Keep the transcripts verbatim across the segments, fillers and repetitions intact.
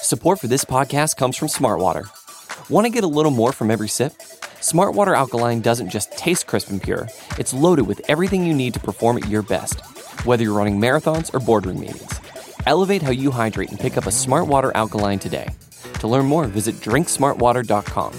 Support for this podcast comes from Smartwater. Want to get a little more from every sip? Smartwater Alkaline doesn't just taste crisp and pure, it's loaded with everything you need to perform at your best, whether you're running marathons or boardroom meetings. Elevate how you hydrate and pick up a Smartwater Alkaline today. To learn more, visit drink smartwater dot com.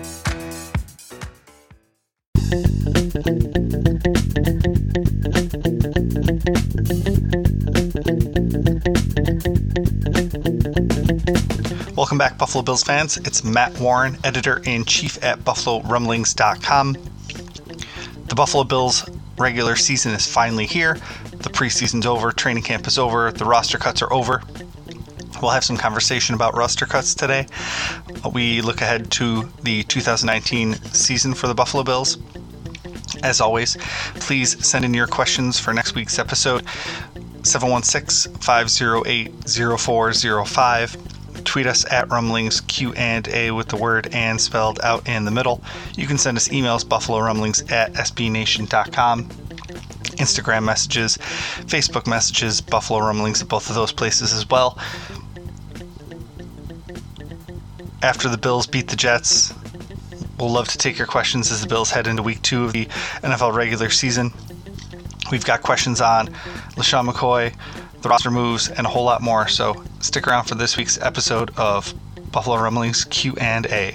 Welcome back, Buffalo Bills fans. It's Matt Warren, editor-in-chief at buffalo rumblings dot com. The Buffalo Bills regular season is finally here. The preseason's over, training camp is over, the roster cuts are over. We'll have some conversation about roster cuts today. We look ahead to the two thousand nineteen season for the Buffalo Bills. As always, please send in your questions for next week's episode, seven one six, five oh eight, oh four oh five. Tweet us at Rumblings Q and A with the word "and" spelled out in the middle. You can send us emails, buffalo rumblings at s b nation dot com. Instagram messages, Facebook messages, Buffalo Rumblings at both of those places as well. After the Bills beat the Jets, we'll love to take your questions as the Bills head into week two of the N F L regular season. We've got questions on LeSean McCoy, the roster moves, and a whole lot more, so stick around for this week's episode of Buffalo Rumblings Q and A.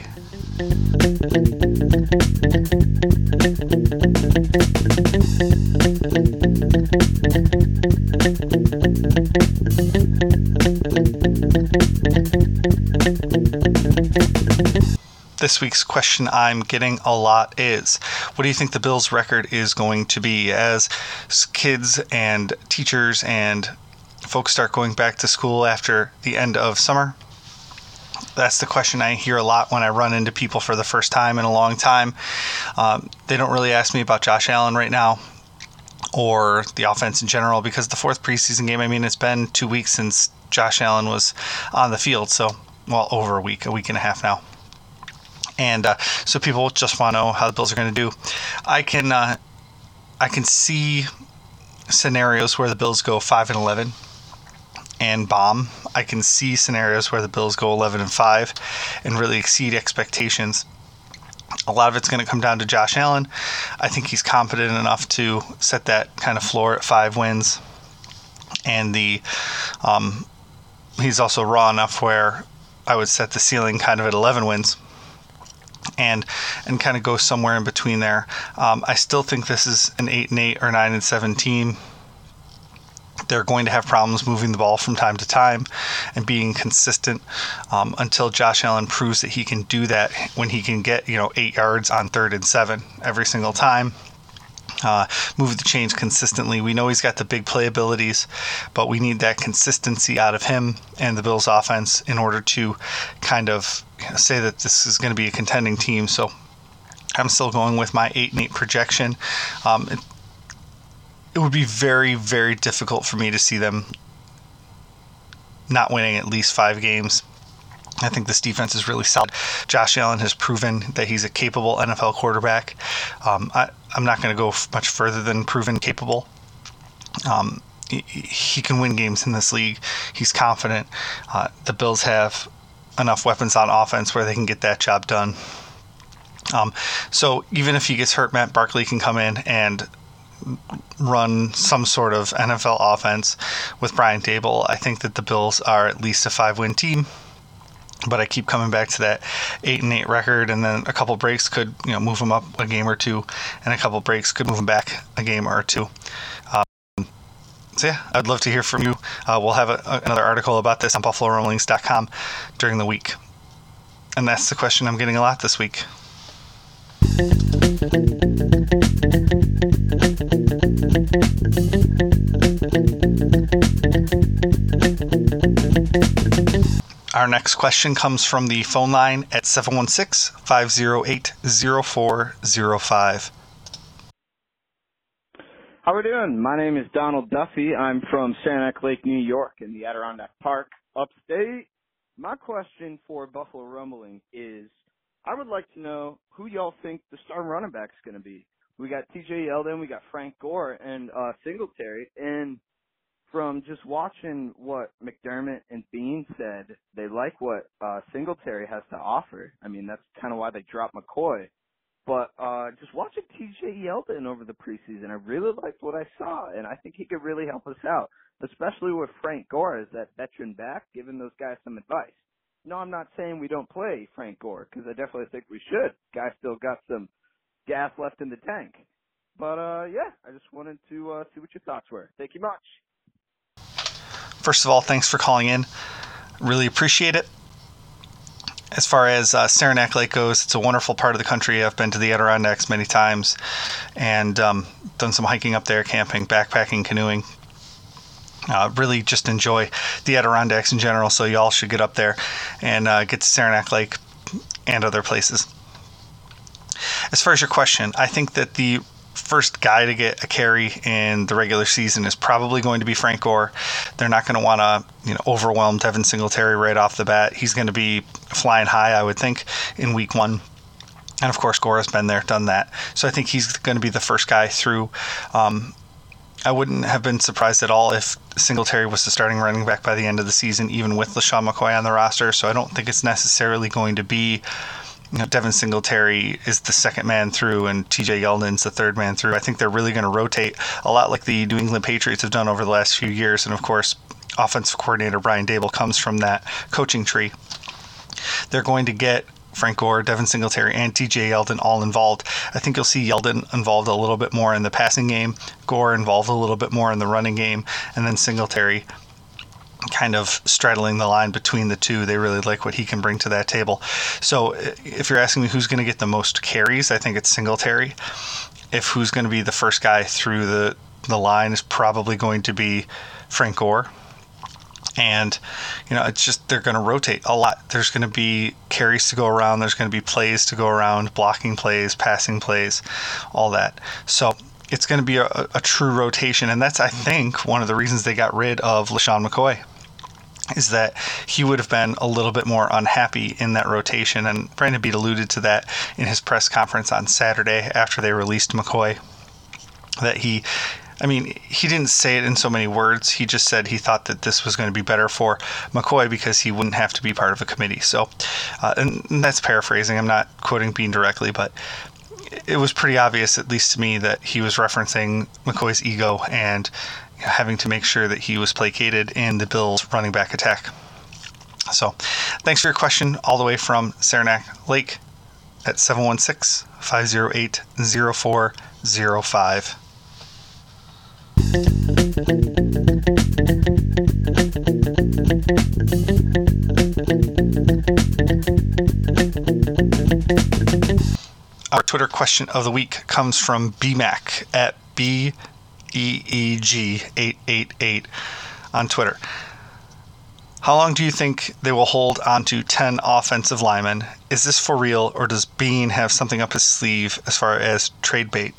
This week's question I'm getting a lot is, what do you think the Bills' record is going to be as kids and teachers and folks start going back to school after the end of summer? That's the question I hear a lot when I run into people for the first time in a long time. Um, they don't really ask me about Josh Allen right now or the offense in general, because the fourth preseason game, I mean, it's been two weeks since Josh Allen was on the field. So, well, over a week, a week and a half now. And uh, so people just want to know how the Bills are going to do. I can uh, I can see scenarios where the Bills go five and eleven and bomb. I can see scenarios where the Bills go eleven and five and really exceed expectations. A lot of it's going to come down to Josh Allen. I think he's confident enough to set that kind of floor at five wins, and the um, he's also raw enough where I would set the ceiling kind of at eleven wins. And and kind of go somewhere in between there. Um, I still think this is an eight and eight or nine and seven team. They're going to have problems moving the ball from time to time and being consistent um, until Josh Allen proves that he can do that when he can get, you know, eight yards on third and seven every single time. Uh, move the chains consistently. We know he's got the big play abilities, but we need that consistency out of him and the Bills offense in order to kind of say that this is going to be a contending team. So I'm still going with my eight and eight projection. Um, it, it would be very, very difficult for me to see them not winning at least five games. I think this defense is really solid. Josh Allen has proven that he's a capable N F L quarterback. Um, I, I'm not going to go f- much further than proven capable. Um, he, he can win games in this league. He's confident. Uh, the Bills have enough weapons on offense where they can get that job done. Um, so even if he gets hurt, Matt Barkley can come in and run some sort of N F L offense with Brian Daboll. I think that the Bills are at least a five-win team. But I keep coming back to that eight and eight record, and then a couple breaks could, you know, move them up a game or two, and a couple breaks could move them back a game or two. Um, so yeah, I'd love to hear from you. Uh, we'll have a, a, another article about this on buffalo rumblings dot com during the week, and that's the question I'm getting a lot this week. Our next question comes from the phone line at seven one six, five oh eight, oh four oh five. How are we doing? My name is Donald Duffy. I'm from Saranac Lake, New York, in the Adirondack Park, upstate. My question for Buffalo Rumbling is, I would like to know who y'all think the starting running back is going to be. We got T J Yeldon, we got Frank Gore, and uh, Singletary, and from just watching what McDermott and Bean said, they like what uh, Singletary has to offer. I mean, that's kind of why they dropped McCoy. But uh, just watching T J Yeldon over the preseason, I really liked what I saw, and I think he could really help us out, especially with Frank Gore as that veteran back, giving those guys some advice. No, I'm not saying we don't play Frank Gore, because I definitely think we should. Guy still got some gas left in the tank. But, uh, yeah, I just wanted to uh, see what your thoughts were. Thank you much. First of all, thanks for calling in. Really appreciate it. As far as uh, Saranac Lake goes, it's a wonderful part of the country. I've been to the Adirondacks many times and um, done some hiking up there, camping, backpacking, canoeing. Uh, really just enjoy the Adirondacks in general, so y'all should get up there and uh, get to Saranac Lake and other places. As far as your question, I think that the first guy to get a carry in the regular season is probably going to be Frank Gore. They're not going to want to, you know, overwhelm Devin Singletary right off the bat. He's going to be flying high, I would think, in week one. And of course, Gore has been there, done that. So I think he's going to be the first guy through. Um, I wouldn't have been surprised at all if Singletary was the starting running back by the end of the season, even with LeSean McCoy on the roster. So I don't think it's necessarily going to be, you know, Devin Singletary is the second man through and T J Yeldon's the third man through. I think they're really going to rotate a lot like the New England Patriots have done over the last few years. And of course, offensive coordinator Brian Daboll comes from that coaching tree. They're going to get Frank Gore, Devin Singletary, and T J Yeldon all involved. I think you'll see Yeldon involved a little bit more in the passing game, Gore involved a little bit more in the running game, and then Singletary kind of straddling the line between the two. They really like what he can bring to that table. So if you're asking me who's going to get the most carries, I think it's Singletary. If who's going to be the first guy through the, the line is probably going to be Frank Gore. And, you know, it's just they're going to rotate a lot. There's going to be carries to go around. There's going to be plays to go around, blocking plays, passing plays, all that. So it's going to be a, a true rotation. And that's, I think, one of the reasons they got rid of LeSean McCoy, is that he would have been a little bit more unhappy in that rotation. And Brandon Beat alluded to that in his press conference on Saturday after they released McCoy, that he... I mean, he didn't say it in so many words. He just said he thought that this was going to be better for McCoy because he wouldn't have to be part of a committee. So, uh, and that's paraphrasing. I'm not quoting Bean directly, but it was pretty obvious, at least to me, that he was referencing McCoy's ego and having to make sure that he was placated in the Bills' running back attack. So, thanks for your question all the way from Saranac Lake at seven one six, five oh eight, oh four oh five. Our Twitter question of the week comes from B Mac at B E E G eight eight eight on Twitter. How long do you think they will hold on to ten offensive linemen? Is this for real, or does Bean have something up his sleeve as far as trade bait?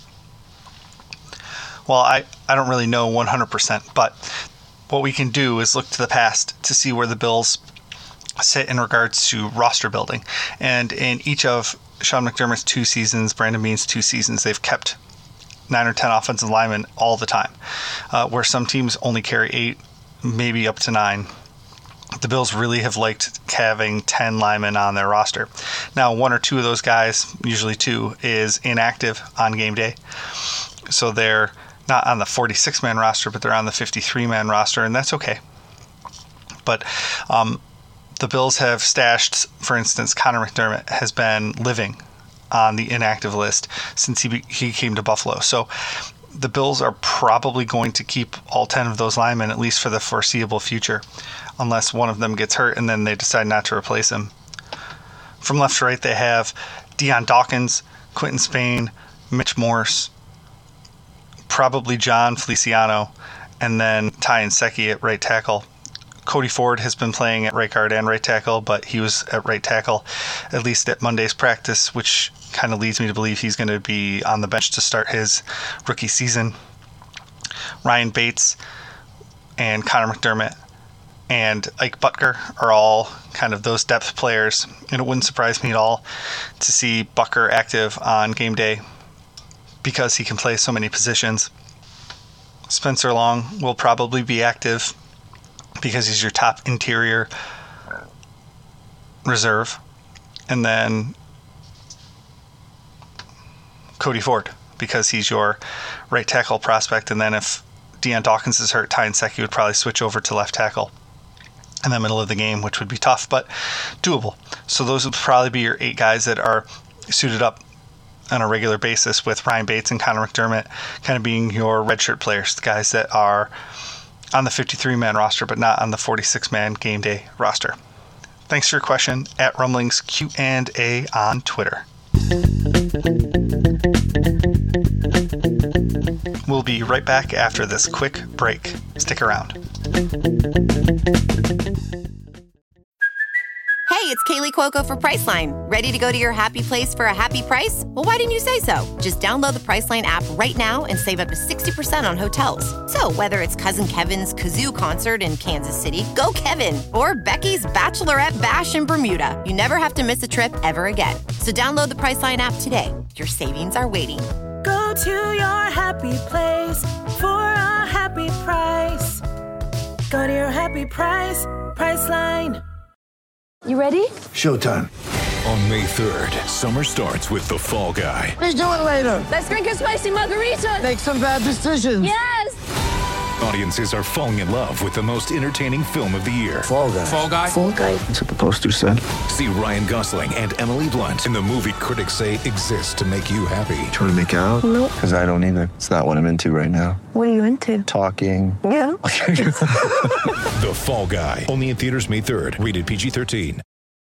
Well, I, I don't really know one hundred percent, but what we can do is look to the past to see where the Bills sit in regards to roster building. And in each of Sean McDermott's two seasons, Brandon Bean's two seasons, they've kept nine or ten offensive linemen all the time, uh, where some teams only carry eight, maybe up to nine. The Bills really have liked having ten linemen on their roster. Now, one or two of those guys, usually two, is inactive on game day. So they're not on the forty-six man roster, but they're on the fifty-three man roster, and that's okay. But um, the Bills have stashed, for instance, Connor McDermott has been living on the inactive list since he be, he came to Buffalo. So the Bills are probably going to keep all ten of those linemen, at least for the foreseeable future, unless one of them gets hurt and then they decide not to replace him. From left to right, they have Deion Dawkins, Quentin Spain, Mitch Morse, probably John Feliciano, and then Ty Nsekhe at right tackle. Cody Ford has been playing at right guard and right tackle, but he was at right tackle at least at Monday's practice, which kind of leads me to believe he's going to be on the bench to start his rookie season. Ryan Bates and Connor McDermott and Ike Butker are all kind of those depth players, and it wouldn't surprise me at all to see Butker active on game day because he can play so many positions. Spencer Long will probably be active because he's your top interior reserve. And then Cody Ford, because he's your right tackle prospect. And then if Deion Dawkins is hurt, Ty Nsekhe would probably switch over to left tackle in the middle of the game, which would be tough, but doable. So those would probably be your eight guys that are suited up on a regular basis, with Ryan Bates and Connor McDermott kind of being your redshirt players, the guys that are on the fifty-three man roster, but not on the forty-six man game day roster. Thanks for your question at Rumblings Q and A on Twitter. We'll be right back after this quick break. Stick around. Hey, it's Kaylee Cuoco for Priceline. Ready to go to your happy place for a happy price? Well, why didn't you say so? Just download the Priceline app right now and save up to sixty percent on hotels. So whether it's Cousin Kevin's Kazoo Concert in Kansas City, go Kevin, or Becky's Bachelorette Bash in Bermuda, you never have to miss a trip ever again. So download the Priceline app today. Your savings are waiting. Go to your happy place for a happy price. Go to your happy price, Priceline. You ready? Showtime. On May third, summer starts with The Fall Guy. Let's do it later. Let's drink a spicy margarita. Make some bad decisions. Yes! Audiences are falling in love with the most entertaining film of the year. Fall Guy. Fall Guy? Fall guy. That's what the poster said. See Ryan Gosling and Emily Blunt in the movie critics say exists to make you happy. Trying to make it out? Nope. Because I don't either. It's not what I'm into right now. What are you into? Talking. Yeah. The Fall Guy. Only in theaters May third. Rated P G thirteen.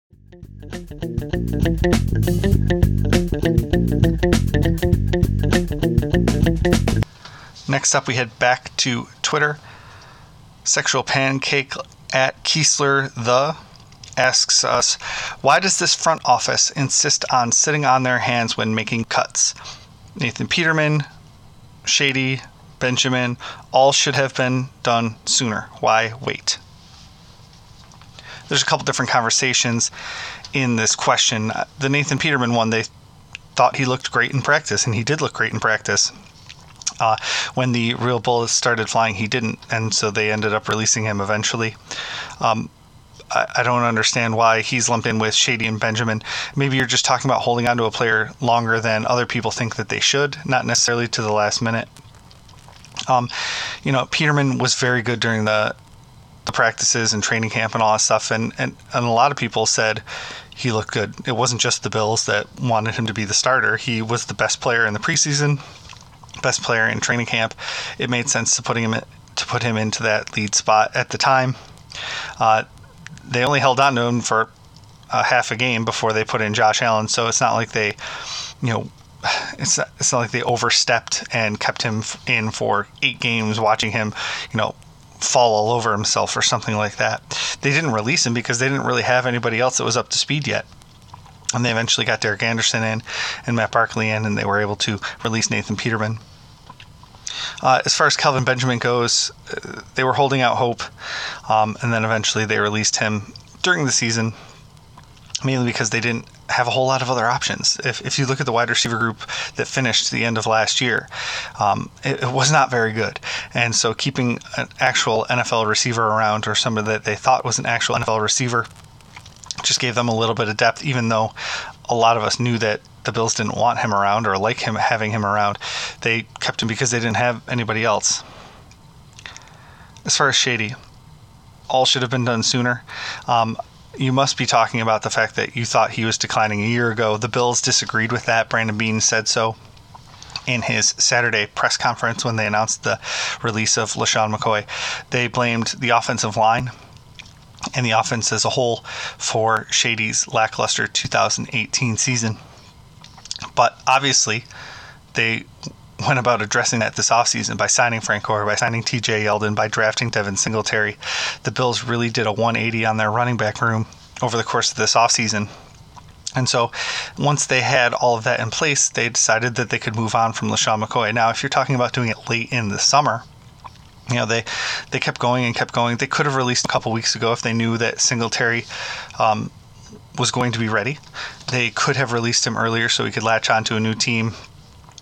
Next up, we head back to Twitter. Sexual Pancake at Kiesler the asks us, why does this front office insist on sitting on their hands when making cuts? Nathan Peterman, Shady, Benjamin, all should have been done sooner. Why wait? There's a couple different conversations in this question. The Nathan Peterman one, they thought he looked great in practice, and he did look great in practice. Uh, when the real bullets started flying, he didn't, and so they ended up releasing him eventually. Um, I, I don't understand why he's lumped in with Shady and Benjamin. Maybe you're just talking about holding on to a player longer than other people think that they should, not necessarily to the last minute. Um, you know, Peterman was very good during the the practices and training camp and all that stuff, and, and, and a lot of people said he looked good. It wasn't just the Bills that wanted him to be the starter. He was the best player in the preseason, best player in training camp. It made sense to putting him to put him into that lead spot at the time. Uh, they only held on to him for a half a game before they put in Josh Allen, so it's not like they, you know, it's not, it's not like they overstepped and kept him in for eight games, watching him, you know, fall all over himself or something like that. They didn't release him because they didn't really have anybody else that was up to speed yet. And they eventually got Derek Anderson in and Matt Barkley in, and they were able to release Nathan Peterman. Uh, as far as Kelvin Benjamin goes, uh, they were holding out hope, um, and then eventually they released him during the season, mainly because they didn't have a whole lot of other options. If if you look at the wide receiver group that finished the end of last year, um, it, it was not very good. And so keeping an actual N F L receiver around, or somebody that they thought was an actual N F L receiver, just gave them a little bit of depth, even though a lot of us knew that the Bills didn't want him around or like him having him around. They kept him because they didn't have anybody else. As far as Shady, all should have been done sooner. Um, you must be talking about the fact that you thought he was declining a year ago. The Bills disagreed with that. Brandon Beane said so in his Saturday press conference when they announced the release of LaShawn McCoy. They blamed the offensive line and the offense as a whole for Shady's lackluster two thousand eighteen season. But obviously, they went about addressing that this offseason by signing Frank Gore, by signing T J Yeldon, by drafting Devin Singletary. The Bills really did a one eighty on their running back room over the course of this offseason. And so once they had all of that in place, they decided that they could move on from LaShawn McCoy. Now, if you're talking about doing it late in the summer, you know, they, they kept going and kept going. They could have released a couple weeks ago if they knew that Singletary um, was going to be ready. They could have released him earlier so he could latch on to a new team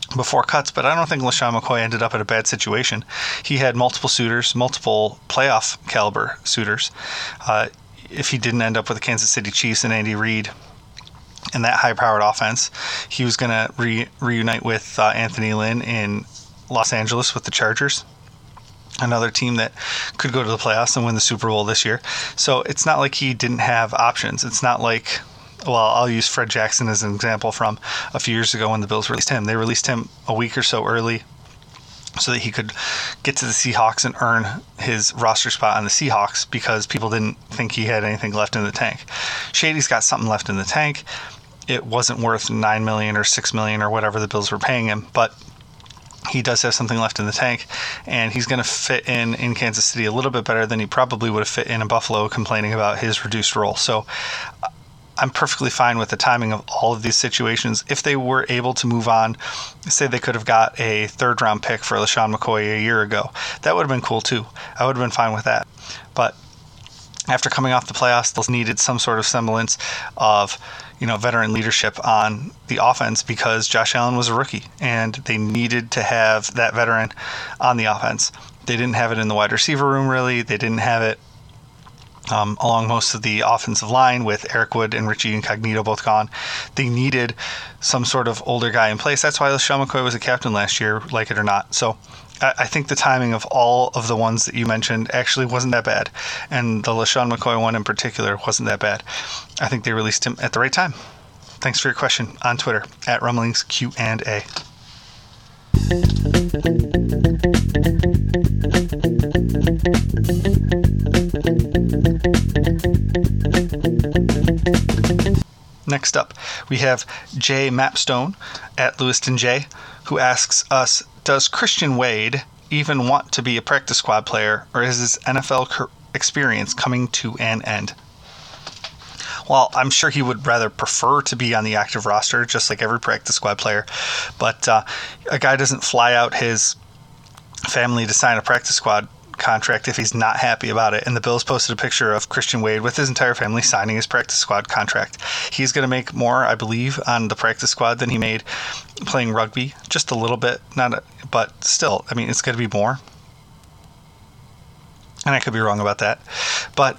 before cuts, but I don't think LeSean McCoy ended up in a bad situation. He had multiple suitors, multiple playoff caliber suitors. Uh, if he didn't end up with the Kansas City Chiefs and Andy Reid in that high-powered offense, he was going to re- reunite with uh, Anthony Lynn in Los Angeles with the Chargers, another team that could go to the playoffs and win the Super Bowl this year. So it's not like he didn't have options. It's not like, well, I'll use Fred Jackson as an example from a few years ago when the Bills released him. They released him a week or so early so that he could get to the Seahawks and earn his roster spot on the Seahawks because people didn't think he had anything left in the tank. Shady's got something left in the tank. It wasn't worth nine million dollars or six million dollars or whatever the Bills were paying him, but he does have something left in the tank, and he's going to fit in in Kansas City a little bit better than he probably would have fit in in Buffalo, complaining about his reduced role. So I'm perfectly fine with the timing of all of these situations. If they were able to move on, say they could have got a third round pick for LeSean McCoy a year ago, that would have been cool too. I would have been fine with that. But after coming off the playoffs, they needed some sort of semblance of, you know, veteran leadership on the offense because Josh Allen was a rookie and they needed to have that veteran on the offense. They didn't have it in the wide receiver room, really. They didn't have it um, along most of the offensive line with Eric Wood and Richie Incognito both gone. They needed some sort of older guy in place. That's why LeSean McCoy was a captain last year, like it or not. So I think the timing of all of the ones that you mentioned actually wasn't that bad. And the LeSean McCoy one in particular wasn't that bad. I think they released him at the right time. Thanks for your question on Twitter, at Rumblings Q and A. Next up, we have Jay Mapstone at Lewiston J, who asks us, does Christian Wade even want to be a practice squad player, or is his N F L experience coming to an end? Well, I'm sure he would rather prefer to be on the active roster, just like every practice squad player. But uh, a guy doesn't fly out his family to sign a practice squad contract if he's not happy about it. And the Bills posted a picture of Christian Wade with his entire family signing his practice squad contract. He's going to make more, I believe, on the practice squad than he made playing rugby. Just a little bit, not a, but still, I mean, it's going to be more. And I could be wrong about that. But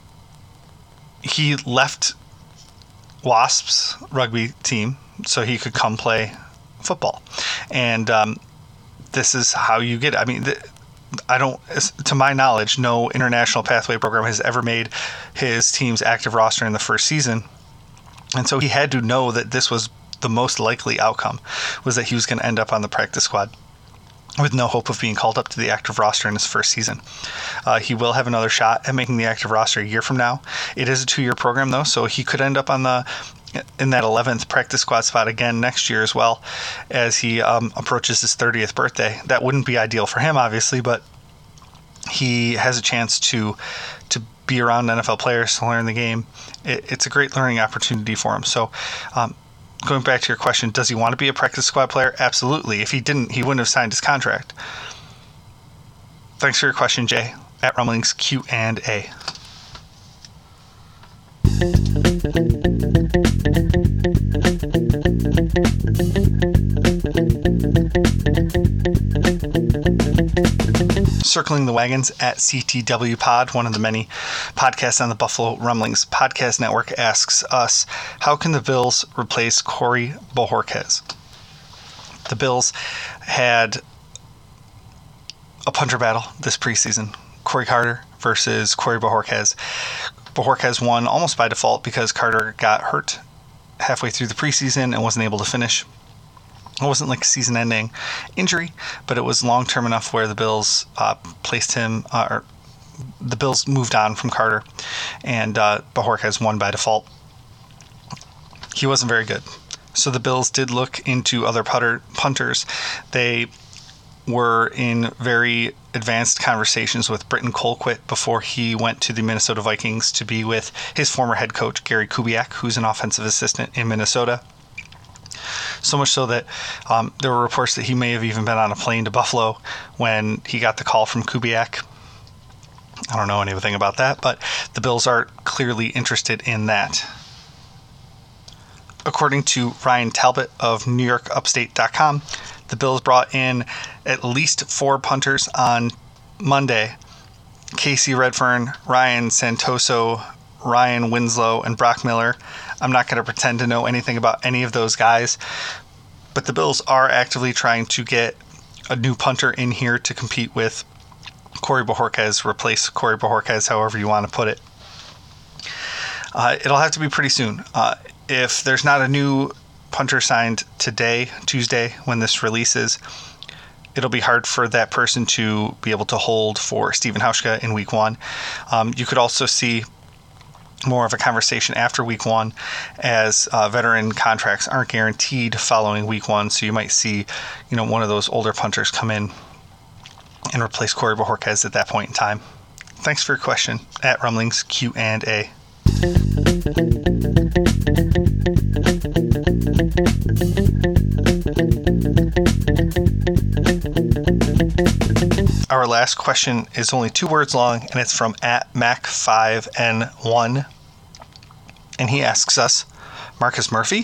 he left Wasps rugby team so he could come play football. And um, this is how you get it. I mean, th- I don't, to my knowledge, no international pathway program has ever made his team's active roster in the first season. And so he had to know that this was the most likely outcome, was that he was going to end up on the practice squad with no hope of being called up to the active roster in his first season. Uh, he will have another shot at making the active roster a year from now. It is a two-year program, though, so he could end up on the in that eleventh practice squad spot again next year as well, as he um, approaches his thirtieth birthday. That wouldn't be ideal for him, obviously, but he has a chance to to be around N F L players, to learn the game. It, it's a great learning opportunity for him. So um, going back to your question, does he want to be a practice squad player? Absolutely. If he didn't, he wouldn't have signed his contract. Thanks for your question, Jay, at Rumblings Q and A. Circling the Wagons at C T W Pod, one of the many podcasts on the Buffalo Rumblings Podcast Network, asks us, how can the Bills replace Corey Bojorquez? The Bills had a punter battle this preseason. Corey Carter versus Corey Bojorquez. Bojorquez won almost by default because Carter got hurt halfway through the preseason and wasn't able to finish. It wasn't like a season-ending injury, but it was long-term enough where the Bills uh, placed him, uh, or the Bills moved on from Carter, and uh, Bojorquez won by default. He wasn't very good. So the Bills did look into other putter, punters. They were in very advanced conversations with Britton Colquitt before he went to the Minnesota Vikings to be with his former head coach, Gary Kubiak, who's an offensive assistant in Minnesota. So much so that um, there were reports that he may have even been on a plane to Buffalo when he got the call from Kubiak. I don't know anything about that, but the Bills are clearly interested in that. According to Ryan Talbot of New York Upstate dot com, The Bills brought in at least four punters on Monday. Casey Redfern, Ryan Santoso, Ryan Winslow, and Brock Miller. I'm not going to pretend to know anything about any of those guys, but the Bills are actively trying to get a new punter in here to compete with Corey Bojorquez, replace Corey Bojorquez, however you want to put it. Uh, it'll have to be pretty soon. Uh, if there's not a new punter signed today, Tuesday, when this releases, it'll be hard for that person to be able to hold for Stephen Hauschka in week one. Um, you could also see more of a conversation after week one, as uh, veteran contracts aren't guaranteed following week one. So you might see, you know, one of those older punters come in and replace Corey Bojorquez at that point in time. Thanks for your question at Rumblings Q and A. Our last question is only two words long, and it's from at Mac five N one. And he asks us, Marcus Murphy?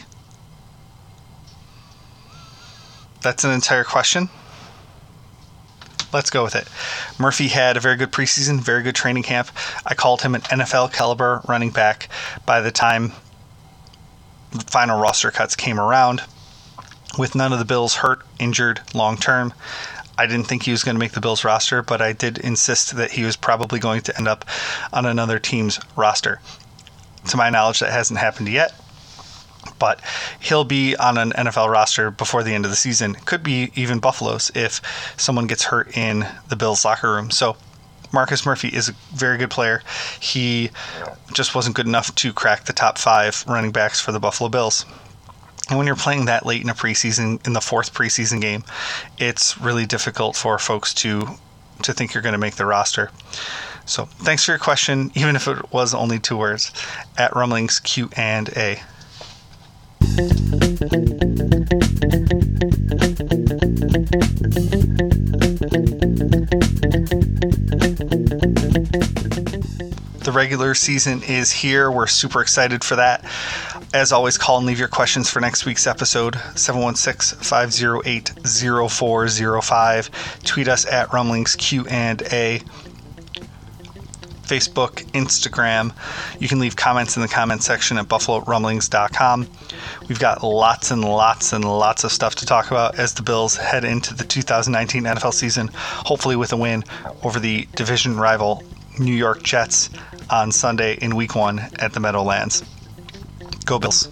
That's an entire question. Let's go with it. Murphy had a very good preseason, very good training camp. I called him an N F L caliber running back by the time the final roster cuts came around. With none of the Bills hurt, injured, long term, I didn't think he was going to make the Bills roster, but I did insist that he was probably going to end up on another team's roster. To my knowledge, that hasn't happened yet, but he'll be on an N F L roster before the end of the season. Could be even Buffalo's if someone gets hurt in the Bills locker room. So Marcus Murphy is a very good player. He just wasn't good enough to crack the top five running backs for the Buffalo Bills. And when you're playing that late in a preseason, in the fourth preseason game, it's really difficult for folks to to think you're going to make the roster. So thanks for your question, even if it was only two words, at Rumblings Q and A. The regular season is here. We're super excited for that. As always, call and leave your questions for next week's episode, seven one six, five oh eight, oh four oh five. Tweet us at Rumblings Q and A. Facebook, Instagram. You can leave comments in the comment section at buffalo rumblings dot com. We've got lots and lots and lots of stuff to talk about as the Bills head into the two thousand nineteen N F L season, hopefully with a win over the division rival New York Jets on Sunday in week one at the Meadowlands. Go Bills.